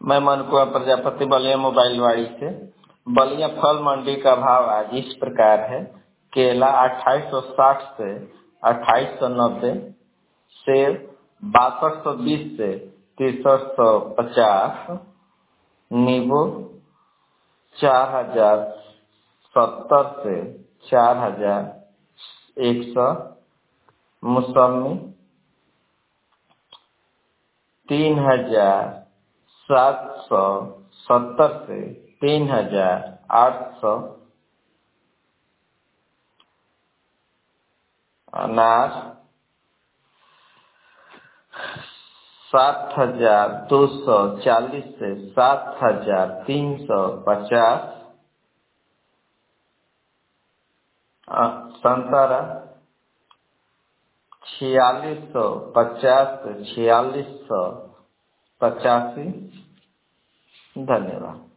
मैं मनुकुआ प्रजापति बलिया मोबाइल वाड़ी से। बलिया फल मंडी का भाव आज इस प्रकार है। केला 2860 से 2890, सेब 6220 से 6350, नींबू 4070 से 4100, मौसमी 3770 से 3800, अनार 7240 से 7350, संतरा 4650 से 4685। धन्यवाद।